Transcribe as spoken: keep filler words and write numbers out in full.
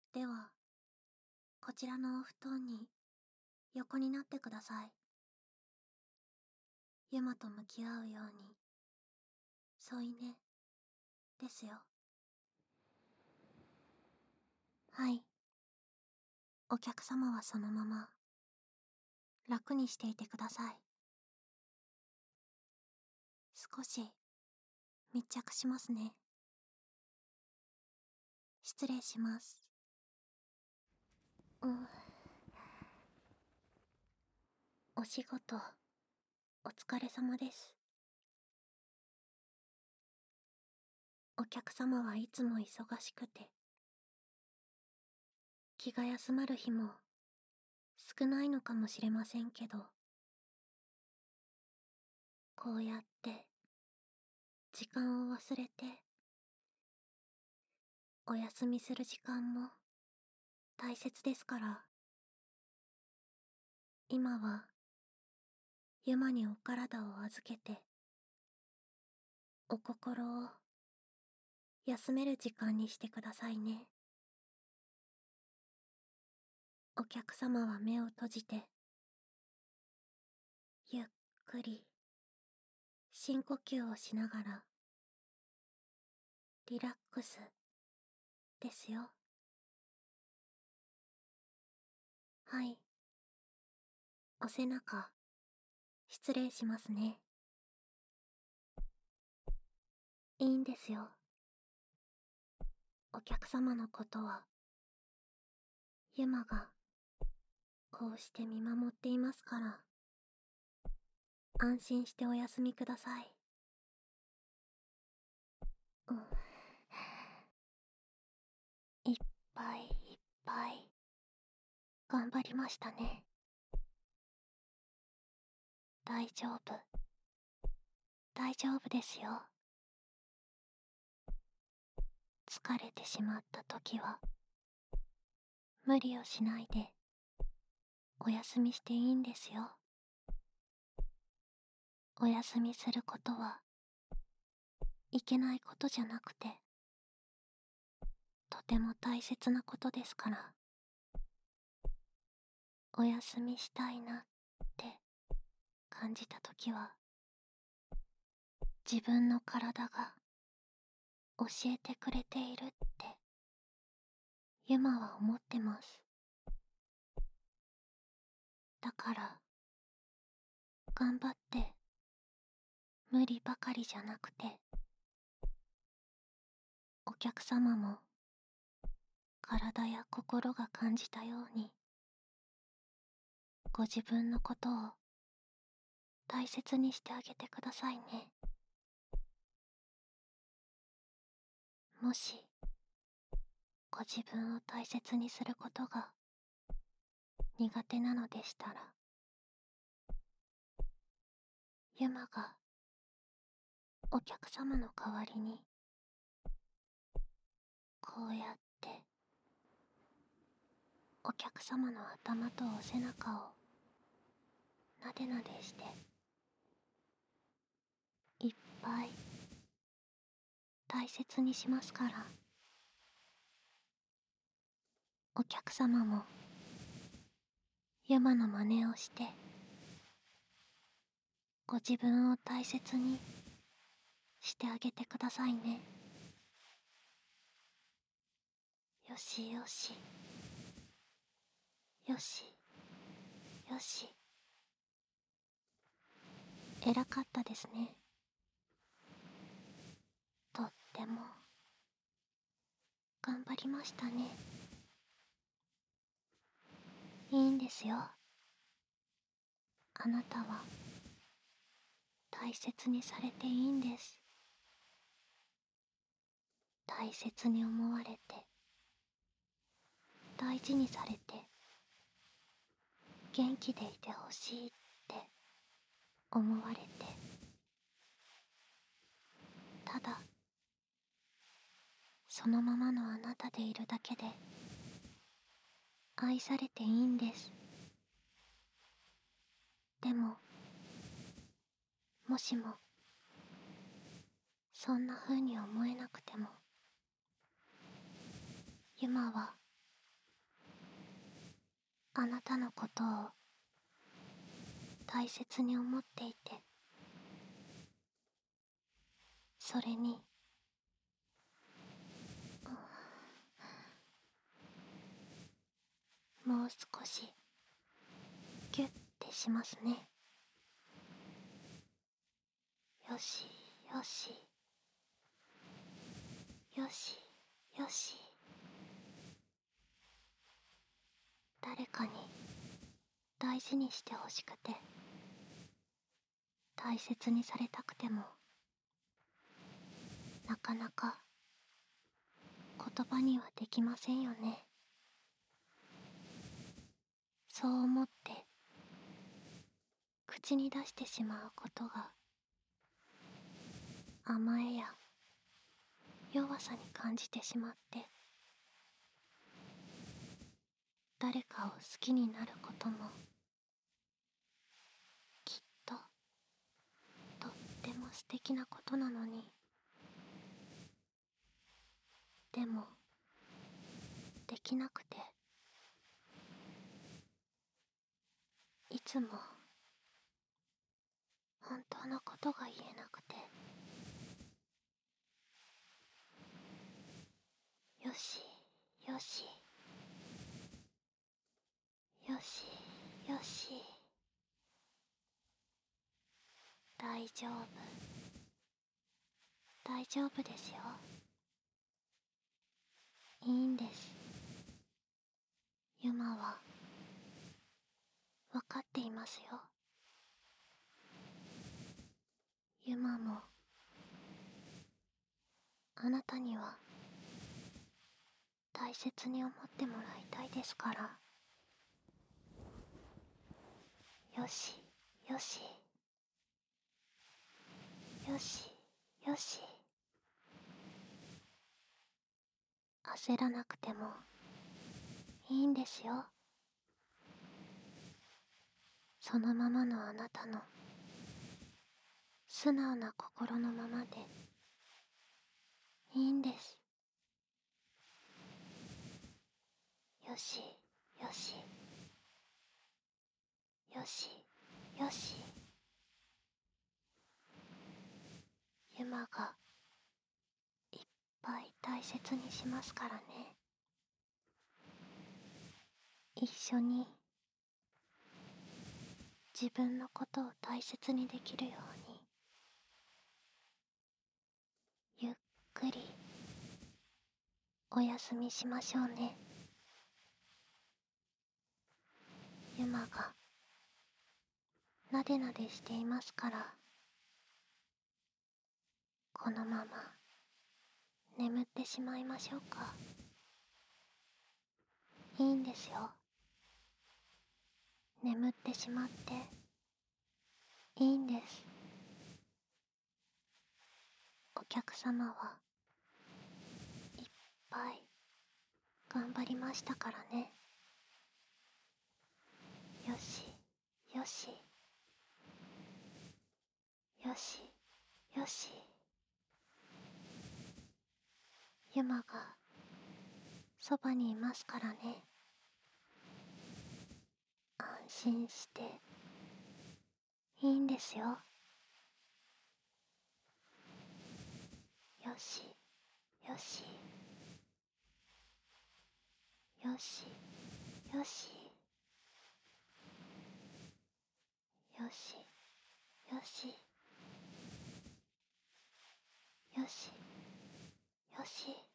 では、こちらのお布団に横になってください。ユマと向き合うように、添い寝ですよ。はい。お客様はそのまま、楽にしていてください。少し、密着しますね。失礼します。うん。お仕事、お疲れ様です。お客様はいつも忙しくて、気が休まる日も少ないのかもしれませんけど、こうやって時間を忘れてお休みする時間も大切ですから、今はユマにお体を預けてお心を休める時間にしてくださいね。お客様は目を閉じてゆっくり深呼吸をしながらリラックスですよ。はい。お背中失礼しますね。いいんですよ。お客様のことはユマがこうして見守っていますから、安心してお休みください。うん。いっぱいいっぱい頑張りましたね。大丈夫。大丈夫ですよ。疲れてしまった時は無理をしないでお休みしていいんですよ。お休みすることはいけないことじゃなくて、とても大切なことですから。お休みしたいなって感じた時は、自分の体が教えてくれているってユマは思ってます。だから頑張って無理ばかりじゃなくて、お客様も体や心が感じたようにご自分のことを大切にしてあげてくださいね。もしご自分を大切にすることが苦手なのでしたら、ユマがお客様の代わりにこうやってお客様の頭とお背中をなでなでしていっぱい大切にしますから、お客様もユマの真似をしてご自分を大切にしてあげてくださいね。よしよしよしよし。偉かったですね。とっても頑張りましたね。いいんですよ。あなたは大切にされていいんです。大切に思われて、大事にされて、元気でいてほしいって思われて、ただそのままのあなたでいるだけで愛されていいんです。でももしもそんな風に思えなくても、ユマはあなたのことを大切に思っていて、それにもう少しギュッてしますね。よしよしよしよし。誰かに大事にしてほしくて、大切にされたくても、なかなか言葉にはできませんよね。そう思って口に出してしまうことが甘えや弱さに感じてしまって、誰かを好きになることもきっととっても素敵なことなのに、でもできなくて、いつも本当のことが言えなくて。よしよしよしよし、大丈夫大丈夫ですよ。いいんです。ユマは分かっていますよ。ユマもあなたには大切に思ってもらいたいですから。よしよしよしよし、焦らなくてもいいんですよ。そのままのあなたの素直な心のままでいいんです。よしよしよしよし、ユマがいっぱい大切にしますからね。一緒に自分のことを大切にできるように、ゆっくりお休みしましょうね。ユマがなでなでしていますから、このまま眠ってしまいましょうか。いいんですよ。眠ってしまっていいんです。お客様はいっぱい頑張りましたからね。よしよしよしよし、ユマがそばにいますからね。安心していいんですよ。よしよしよしよしよしよしよしよし。